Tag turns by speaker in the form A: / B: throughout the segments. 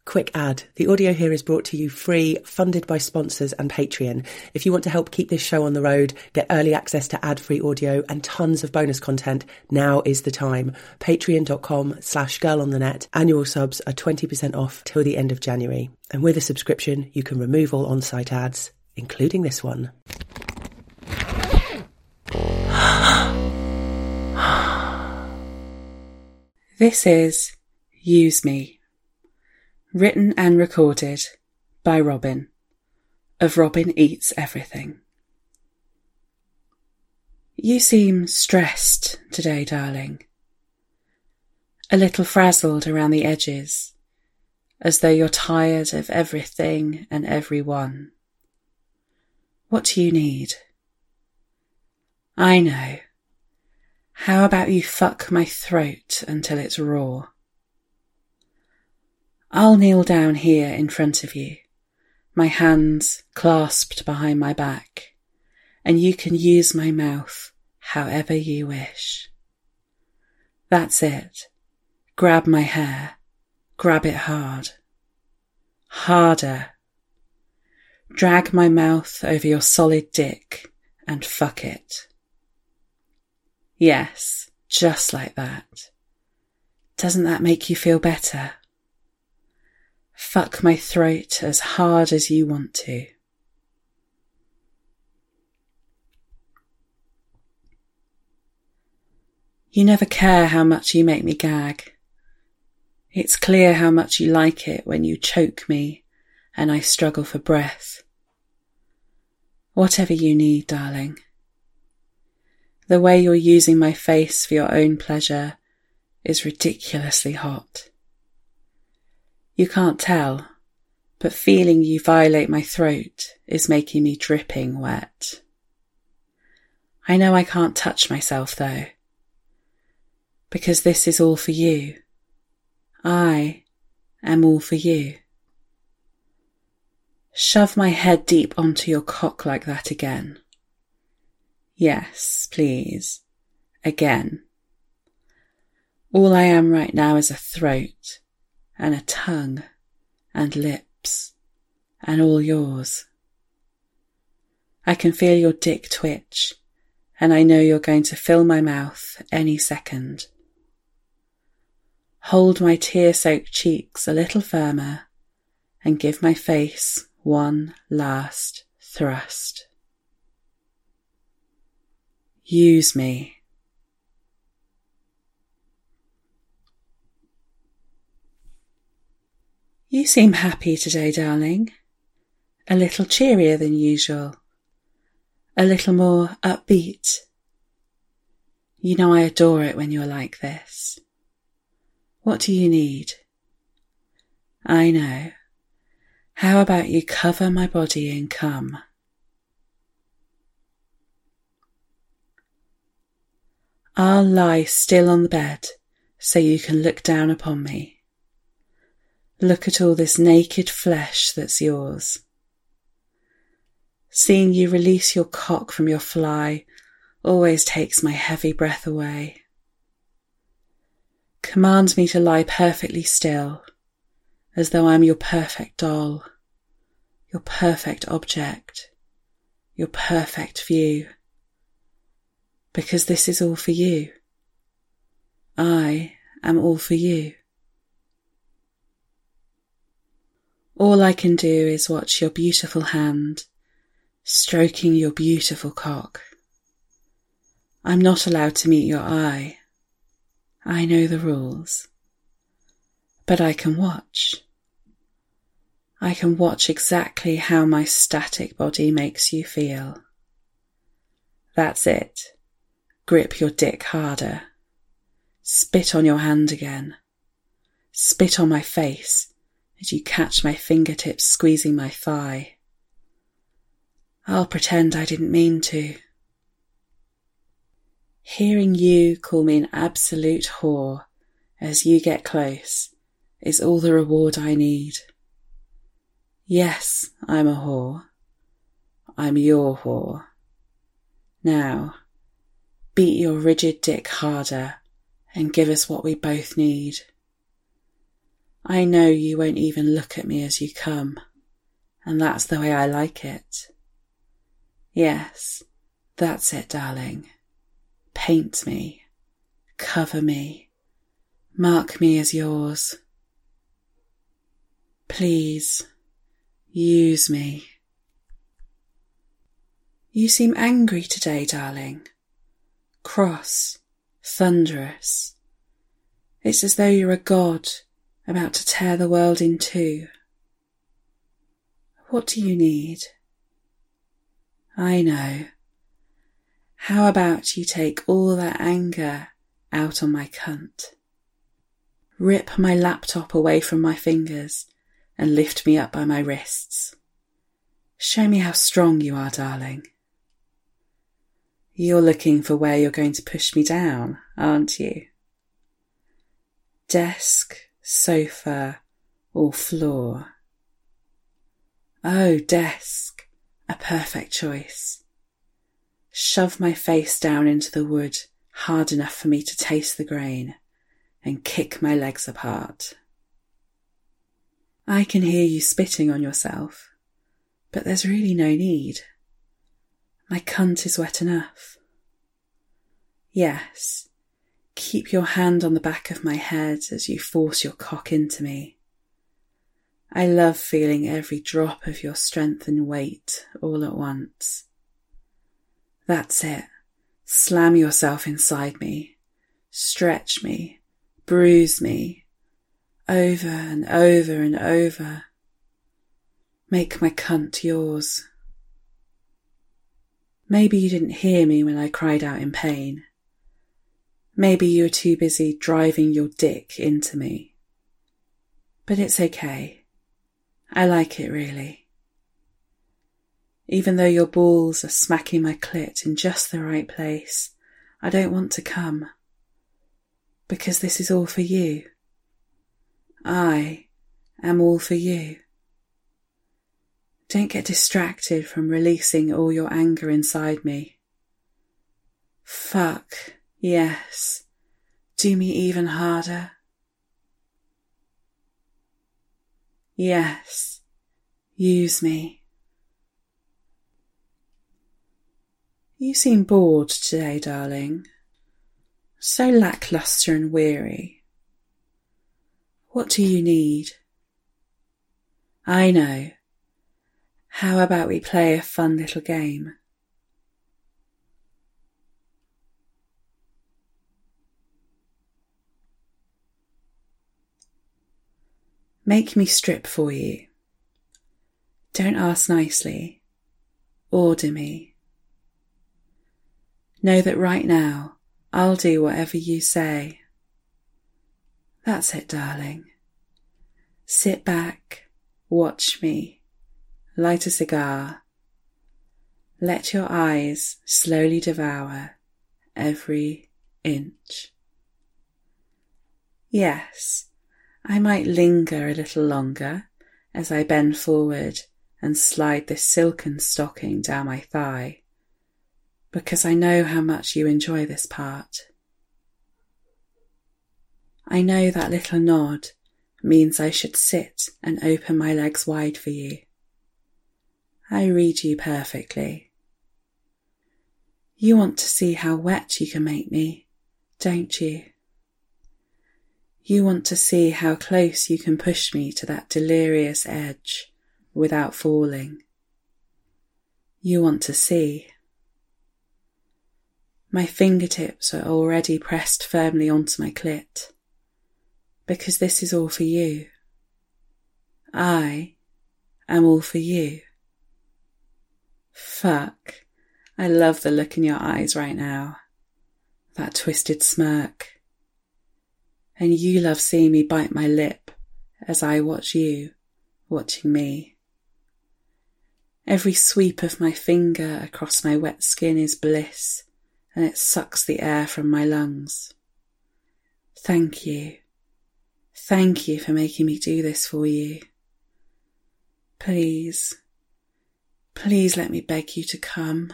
A: Quick ad. The audio here is brought to you free, funded by sponsors and Patreon. If you want to help keep this show on the road, get early access to ad-free audio and tons of bonus content, now is the time. Patreon.com/girlonthenet. Annual subs are 20% off till the end of January. And with a subscription, you can remove all on-site ads, including this one.
B: This is Use Me. Written and recorded by Robin, of Robin Eats Everything. You seem stressed today, darling. A little frazzled around the edges, as though you're tired of everything and everyone. What do you need? I know. How about you fuck my throat until it's raw? I'll kneel down here in front of you, my hands clasped behind my back, and you can use my mouth however you wish. That's it. Grab my hair. Grab it hard. Harder. Drag my mouth over your solid dick and fuck it. Yes, just like that. Doesn't that make you feel better? Fuck my throat as hard as you want to. You never care how much you make me gag. It's clear how much you like it when you choke me and I struggle for breath. Whatever you need, darling. The way you're using my face for your own pleasure is ridiculously hot. You can't tell, but feeling you violate my throat is making me dripping wet. I know I can't touch myself though, because this is all for you. I am all for you. Shove my head deep onto your cock like that again. Yes, please. Again. All I am right now is a throat, and a tongue, and lips, and all yours. I can feel your dick twitch, and I know you're going to fill my mouth any second. Hold my tear-soaked cheeks a little firmer, and give my face one last thrust. Use me. You seem happy today, darling. A little cheerier than usual. A little more upbeat. You know I adore it when you're like this. What do you need? I know. How about you cover my body in cum? I'll lie still on the bed so you can look down upon me. Look at all this naked flesh that's yours. Seeing you release your cock from your fly always takes my heavy breath away. Command me to lie perfectly still, as though I'm your perfect doll, your perfect object, your perfect view. Because this is all for you. I am all for you. All I can do is watch your beautiful hand stroking your beautiful cock. I'm not allowed to meet your eye. I know the rules. But I can watch. I can watch exactly how my static body makes you feel. That's it. Grip your dick harder. Spit on your hand again. Spit on my face as you catch my fingertips squeezing my thigh. I'll pretend I didn't mean to. Hearing you call me an absolute whore as you get close is all the reward I need. Yes, I'm a whore. I'm your whore. Now, beat your rigid dick harder and give us what we both need. I know you won't even look at me as you come, and that's the way I like it. Yes, that's it, darling. Paint me, cover me, mark me as yours. Please, use me. You seem angry today, darling. Cross, thunderous. It's as though you're a god about to tear the world in two. What do you need? I know. How about you take all that anger out on my cunt? Rip my laptop away from my fingers and lift me up by my wrists. Show me how strong you are, darling. You're looking for where you're going to push me down, aren't you? Desk, sofa, or floor? Oh, desk, a perfect choice. Shove my face down into the wood hard enough for me to taste the grain and kick my legs apart. I can hear you spitting on yourself, but there's really no need. My cunt is wet enough. Yes, keep your hand on the back of my head as you force your cock into me. I love feeling every drop of your strength and weight all at once. That's it. Slam yourself inside me. Stretch me. Bruise me. Over and over and over. Make my cunt yours. Maybe you didn't hear me when I cried out in pain. Maybe you were too busy driving your dick into me. But it's okay. I like it, really. Even though your balls are smacking my clit in just the right place, I don't want to come. Because this is all for you. I am all for you. Don't get distracted from releasing all your anger inside me. Fuck, yes. Do me even harder. Yes, use me. You seem bored today, darling. So lacklustre and weary. What do you need? I know. How about we play a fun little game? Make me strip for you. Don't ask nicely. Order me. Know that right now I'll do whatever you say. That's it, darling. Sit back, watch me. Light a cigar. Let your eyes slowly devour every inch. Yes, I might linger a little longer as I bend forward and slide this silken stocking down my thigh, because I know how much you enjoy this part. I know that little nod means I should sit and open my legs wide for you. I read you perfectly. You want to see how wet you can make me, don't you? You want to see how close you can push me to that delirious edge without falling. You want to see. My fingertips are already pressed firmly onto my clit, because this is all for you. I am all for you. Fuck, I love the look in your eyes right now. That twisted smirk. And you love seeing me bite my lip as I watch you watching me. Every sweep of my finger across my wet skin is bliss, and it sucks the air from my lungs. Thank you. Thank you for making me do this for you. Please, please let me beg you to come.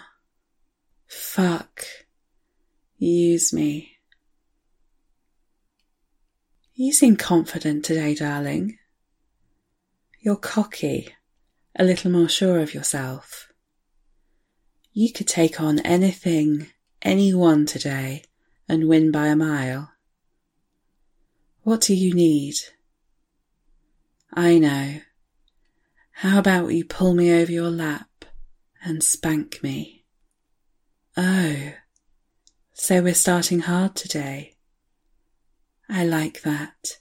B: Fuck. Use me. You seem confident today, darling. You're cocky, a little more sure of yourself. You could take on anything, anyone today and win by a mile. What do you need? I know. How about you pull me over your lap and spank me? Oh, so we're starting hard today. I like that.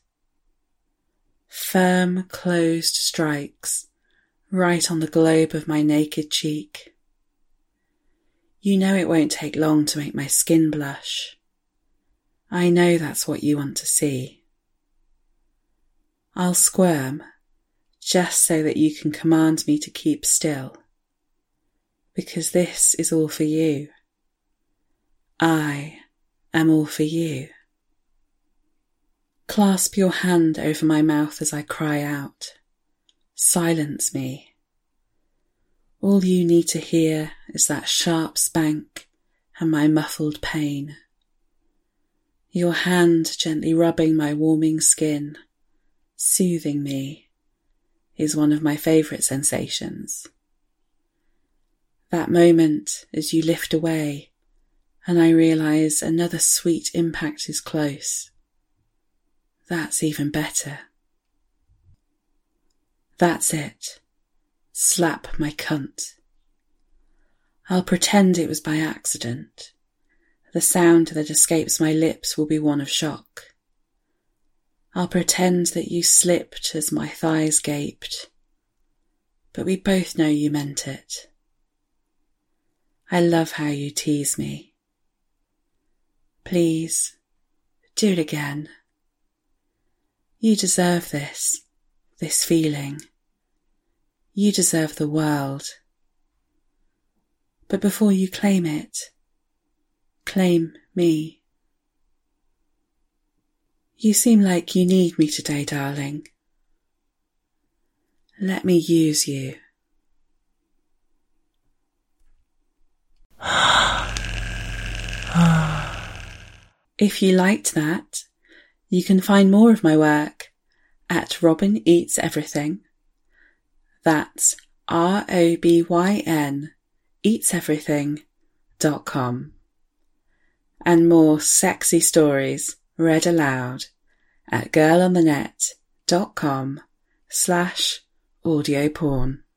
B: Firm, closed strikes right on the globe of my naked cheek. You know it won't take long to make my skin blush. I know that's what you want to see. I'll squirm, just so that you can command me to keep still. Because this is all for you. I am all for you. Clasp your hand over my mouth as I cry out. Silence me. All you need to hear is that sharp spank and my muffled pain. Your hand gently rubbing my warming skin, soothing me, is one of my favourite sensations. That moment as you lift away and I realise another sweet impact is close. That's even better. That's it. Slap my cunt. I'll pretend it was by accident. The sound that escapes my lips will be one of shock. I'll pretend that you slipped as my thighs gaped. But we both know you meant it. I love how you tease me. Please, do it again. You deserve this feeling. You deserve the world. But before you claim it, claim me. You seem like you need me today, darling. Let me use you. If you liked that, you can find more of my work at Robyn Eats Everything. That's ROBYN eatseverything.com. And more sexy stories read aloud at girlonthenet.com/audioporn.